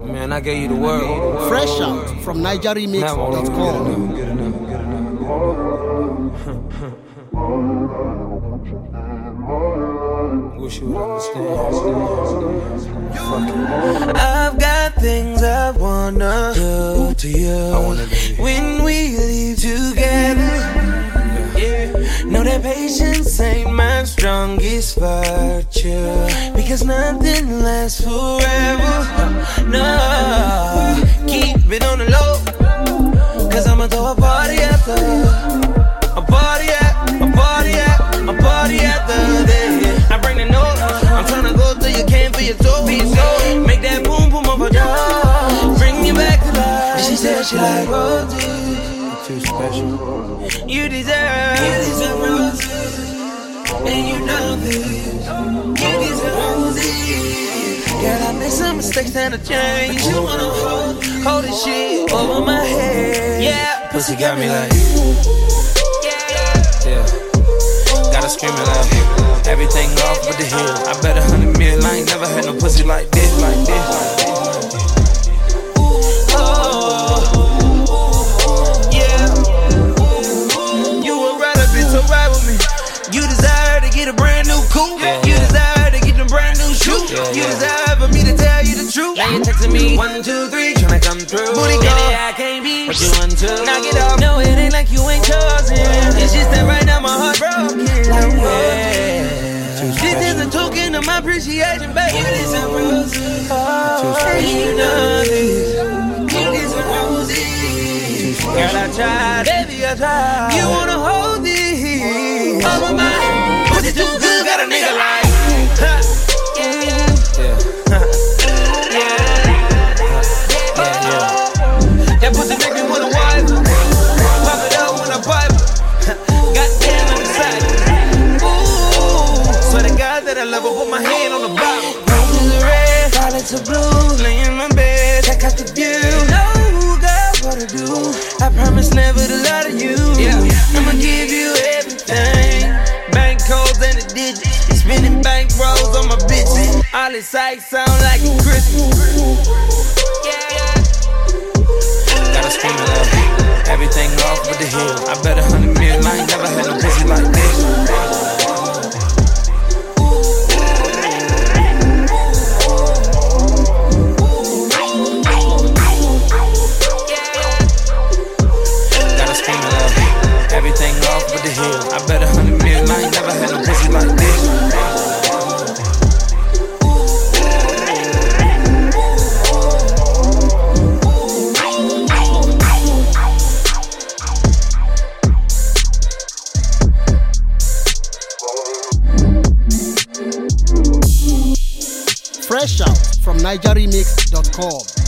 Man, I gave you the world. Fresh out from NigerRemix.com. Wish you would understand. I've got things I wanna do to you when we leave together. Know that patience ain't my strongest virtue, because nothing lasts forever. No, keep it on the low, cause I'ma throw a party after. A party after this. I bring the note, I'm tryna go till you can't feel your toe. Make that boom boom of a dog, bring me back to life. She said she like roses. Too special. You deserve roses, and you know this. You deserve roses. Girl, I made some mistakes and I changed. You wanna hold this shit over my head. Yeah, pussy got me like. Yeah. Gotta scream it loud. Everything off with the hill. I bet 100 million. I ain't never had no pussy like this, like this. Ride with me. You desire to get a brand new coupe. You desire to get a brand new shoe. You desire for me to tell you the truth. Now you texting me 1, 2, 3, tryna come through. Booty call, I can't be what you want to. Knock it off. No, it ain't like you ain't chosen. It's just that right now my heart broken. This is a token of my appreciation, baby. You deserve roses. And you know this. You deserve roses. Girl, I tried, baby, I tried. You wanna hold this over my head? Pussy too good, got a nigga like. That pussy make me wanna wipe. Pop it out when I pipe. Goddamn, I'm excited. Ooh, swear to God that I love her. Put my hand on the bottom. Roses are red, violets are blue. Lay in my bed, check out the view. What to do. I promise never to lie to you. I'ma give you everything. Bank codes and the digits. Spending bank rolls on my bitches. All this sights sound like a Christmas. Gotta scream it loud. Everything off with the hill. I bet 100 million. I ain't never had no pussy like this. Everything off with the hill. I bet 100 million. I ain't never had no pussy like this. Fresh out from NigerRemix.com.